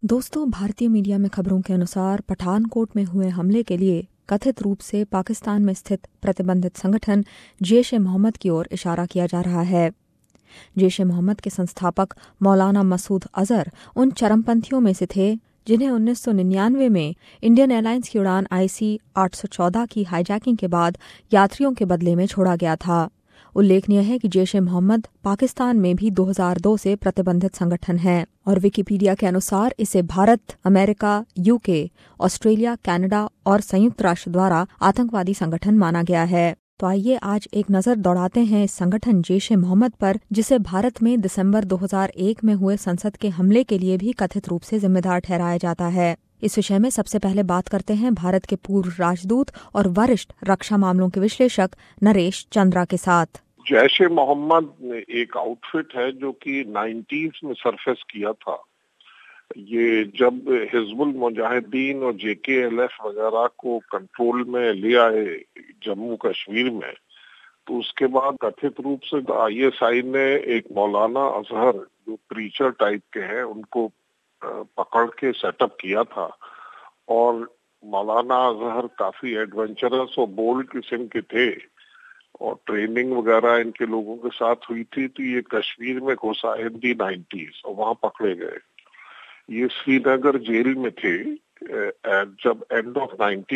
दोस्तों, भारतीय मीडिया में खबरों के अनुसार पठानकोट में हुए हमले के लिए कथित रूप से पाकिस्तान में स्थित प्रतिबंधित संगठन जैश-ए-मोहम्मद की ओर इशारा किया जा रहा है। जैश-ए-मोहम्मद के संस्थापक मौलाना मसूद अजहर उन चरमपंथियों में से थे जिन्हें 1999 में इंडियन एयरलाइंस की उड़ान IC 814 की हाईजैकिंग के बाद यात्रियों के बदले में छोड़ा गया था। उल्लेखनीय है कि जैश-ए-मोहम्मद पाकिस्तान में भी 2002 से प्रतिबंधित संगठन है और विकिपीडिया के अनुसार इसे Bharat, America, UK, Australia, Canada और संयुक्त राष्ट्र द्वारा आतंकवादी संगठन माना गया है। तो आइए आज एक नजर दौड़ाते हैं इस संगठन जैश-ए-मोहम्मद पर, जिसे भारत में दिसंबर 2001 में हुए संसद के हमले के लिए भी कथित रूप से जिम्मेदार ठहराया जाता है। इस विषय में सबसे पहले बात करते हैं भारत के पूर्व राजदूत और वरिष्ठ रक्षा मामलों के विश्लेषक नरेश चंद्रा के साथ। जैश-ए-मोहम्मद एक आउटफिट है जो कि 90s में सरफेस किया था। ये जब हिजबुल मुजाहिदीन और JKLF वगैरह को कंट्रोल में ले आए जम्मू कश्मीर में, तो उसके बाद कथित रूप से ISI ने एक मौलाना अजहर जो प्रीचर टाइप के हैं उनको पकड़ के सेटअप किया था। और मौलाना अजहर काफी एडवेंचरस और बोल्ड किस्म के थे और ट्रेनिंग वगैरह इनके लोगों के साथ हुई थी। तो ये कश्मीर में घुसा इन दी 90s और वहां पकड़े गए। ये श्रीनगर जेल में थे जब एंड ऑफ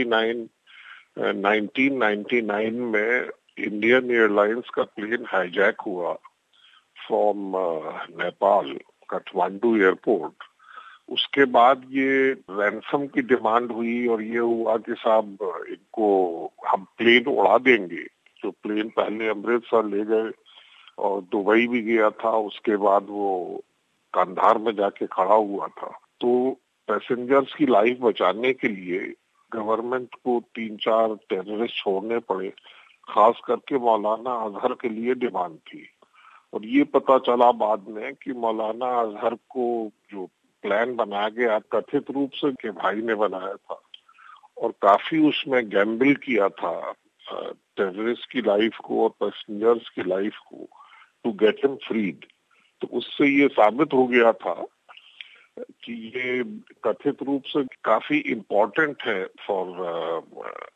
1999 में इंडियन एयरलाइंस का प्लेन हाईजैक हुआ फ्रॉम नेपाल काठमांडू एयरपोर्ट। उसके बाद ये रैंसम की डिमांड हुई और ये हुआ कि साहब इनको हम प्लेन उड़ा देंगे। जो प्लेन पहले अमृतसर ले गए और दुबई भी गया था, उसके बाद वो कंधार में जाके खड़ा हुआ था। तो पैसेंजर्स की लाइफ बचाने के लिए गवर्नमेंट को 3-4 टेररिस्ट छोड़ने पड़े, खास करके मौलाना अजहर के लिए डिमांड थी। और ये पता चला बाद में कि मौलाना अजहर को जो प्लान बनाया गया कथित रूप से के भाई ने बनाया था और काफी उसमें गैम्बल किया था टेररिस्ट की लाइफ को और पैसेंजर्स की लाइफ को टू गेट हिम फ्रीड। तो उससे ये साबित हो गया था कि ये कथित रूप से काफी इम्पोर्टेंट है फॉर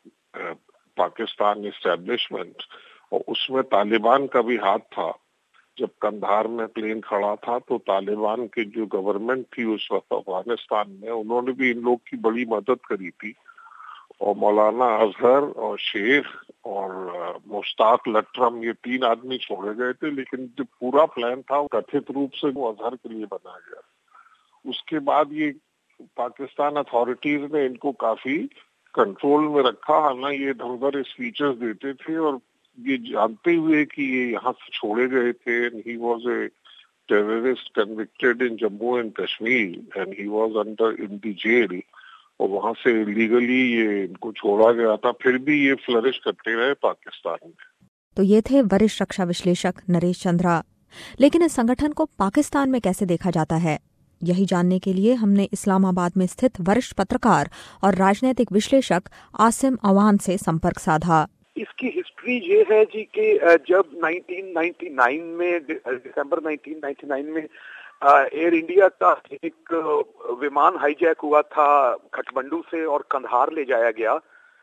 पाकिस्तान एस्टेब्लिशमेंट। और उसमें तालिबान का भी हाथ था। जब कंधार में प्लेन खड़ा था तो तालिबान की जो गवर्नमेंट थी उस वक्त अफगानिस्तान में, उन्होंने भी इन लोग की बड़ी मदद करी थी। और मौलाना अजहर और शेख और मुश्ताक लटरम ये 3 आदमी छोड़े गए थे, लेकिन जो पूरा प्लान था वो कथित रूप से वो अजहर के लिए बनाया गया। उसके बाद ये पाकिस्तान अथॉरिटीज ने इनको काफी कंट्रोल में रखा। हालांकि ये इधर स्पीचेस देते थे और ये जानते हुए कि ये यहाँ से छोड़े गए थे। He was a terrorist convicted in Jammu and Kashmir and he was under in the jail और वहां से इलीगली ये इनको छोड़ा गया था। फिर भी ये फ्लरिश करते रहे पाकिस्तान में। तो ये थे वरिष्ठ रक्षा विश्लेषक नरेश चंद्रा। लेकिन इस संगठन को पाकिस्तान में कैसे देखा जाता है, यही जानने के लिए हमने इस्लामाबाद में स्थित वरिष्ठ पत्रकार और राजनीतिक विश्लेषक आसिम अवान से संपर्क साधा। इसकी हिस्ट्री ये है जी कि जब 1999 में दिसंबर 1999 में एयर इंडिया का एक विमान हाईजैक हुआ था काठमांडू से और कंधार ले जाया गया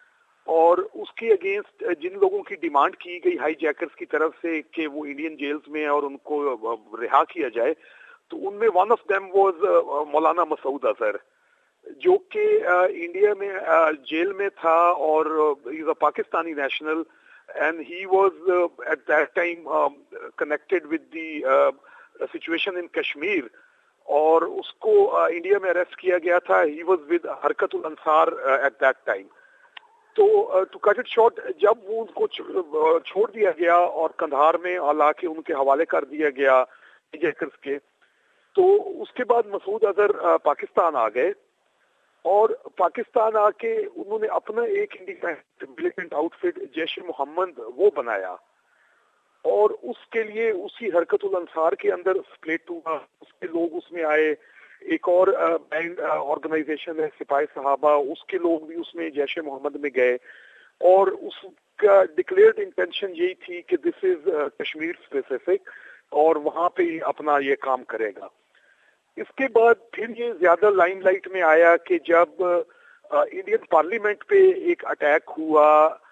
और उसके अगेंस्ट जिन लोगों की डिमांड की गई हाईजैकर्स की तरफ से कि वो इंडियन जेल्स में और उनको रिहा किया जाए, तो उनमें वन ऑफ देम वाज मौलाना मसूद अजहर, जो कि इंडिया में जेल में था और he is a Pakistani national and he was at that time connected with the situation in Kashmir और उसको इंडिया में अरेस्ट किया गया था। ही was with Harkat ul Ansar at that time. तो टू कट इट शॉर्ट, जब वो उनको छोड़ दिया गया और कंधार में लाके उनके हवाले कर दिया गया हाईजैकर्स के, तो उसके बाद मसूद अजहर पाकिस्तान आ गए और पाकिस्तान आके उन्होंने अपना एक इंडिपेंडेंट मिलिटेंट आउटफिट जैश-ए-मोहम्मद वो बनाया और उसके लिए उसी हरकत उल अंसार के अंदर स्प्लिट हुआ, उसके लोग उसमें आए। एक और बैंड ऑर्गेनाइजेशन है सिपाही सहाबा, उसके लोग भी उसमें जैश-ए-मोहम्मद में गए और उसका डिक्लेयर्ड इंटेंशन यही थी कि दिस इज कश्मीर स्पेसिफिक और वहां पे अपना ये काम करेगा। इसके बाद फिर ये ज्यादा लाइमलाइट में आया कि जब इंडियन पार्लियामेंट पे एक अटैक हुआ,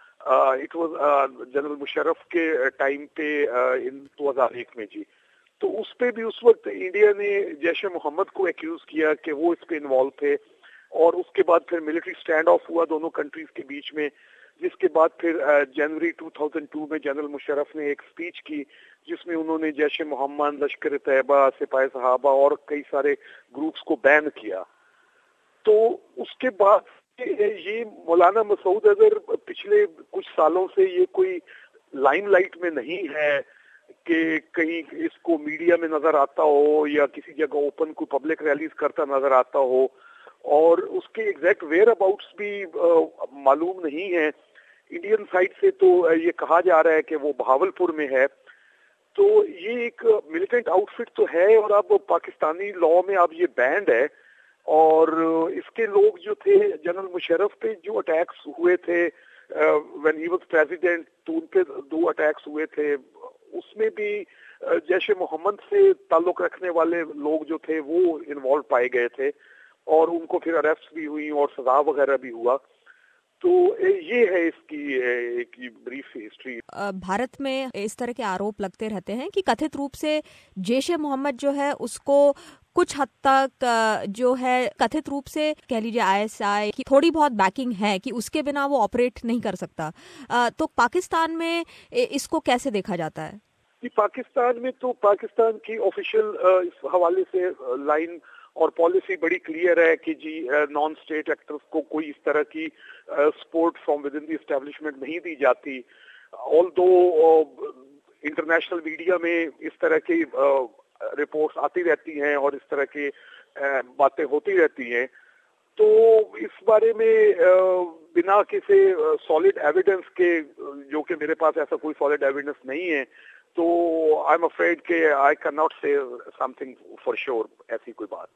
इट वाज जनरल मुशर्रफ के टाइम पे इन 2001 में जी। तो उस पे भी उस वक्त इंडिया ने जैश ए मोहम्मद को एक्यूज किया कि वो इस पे इन्वॉल्व थे, और उसके बाद फिर मिलिट्री स्टैंड ऑफ हुआ दोनों कंट्रीज के बीच में, जिसके बाद फिर जनवरी 2002 में जनरल मुशर्रफ ने एक स्पीच की जिसमें उन्होंने जैश ए मोहम्मद, लश्कर तैयबा, सिपाही सहाबा और कई सारे ग्रुप्स को बैन किया। तो उसके बाद ये मौलाना मसूद अजहर पिछले कुछ सालों से ये कोई लाइमलाइट में नहीं है कि कहीं इसको मीडिया में नजर आता हो या किसी जगह ओपन कोई पब्लिक रैलीज करता नजर आता हो, और उसके एग्जैक्ट वेयर अबाउट्स भी मालूम नहीं है। इंडियन साइड से तो ये कहा जा रहा है कि वो बहावलपुर में है। तो ये एक मिलिटेंट आउटफिट तो है, और अब पाकिस्तानी लॉ में अब ये बैंड है, और इसके लोग जो थे जनरल मुशर्रफ पे जो अटैक्स हुए थे व्हेन ही वाज प्रेसिडेंट, तो उन पे 2 अटैक्स हुए थे, उसमें भी जैश ए मोहम्मद से ताल्लुक रखने वाले लोग जो थे वो इन्वॉल्व पाए गए थे, और उनको फिर अरेस्ट भी हुई और सजा वगैरह भी हुआ। तो ये है इसकी एक ब्रीफ हिस्ट्री। भारत में इस तरह के आरोप लगते रहते हैं कि कथित रूप से जैश ए मोहम्मद जो है उसको कुछ हद तक जो है कथित रूप से कह लीजिए आईएसआई की थोड़ी बहुत बैकिंग है कि उसके बिना वो ऑपरेट नहीं कर सकता। तो पाकिस्तान में इसको कैसे देखा जाता है? पाकिस्तान में तो पाकिस्तान की ऑफिशियल इस हवाले से लाइन और पॉलिसी बड़ी क्लियर है कि जी नॉन स्टेट एक्टर्स को कोई इस तरह की support from within the establishment नहीं दी जाती। ऑल्दो इंटरनेशनल मीडिया में इस तरह की रिपोर्ट्स आती रहती हैं और इस तरह की बातें होती रहती हैं, तो इस बारे में बिना किसी सॉलिड एविडेंस के, जो कि मेरे पास ऐसा कोई सॉलिड एविडेंस नहीं है, तो आई एम अफ्रेड कि I can not say something for sure, ऐसी कोई बात।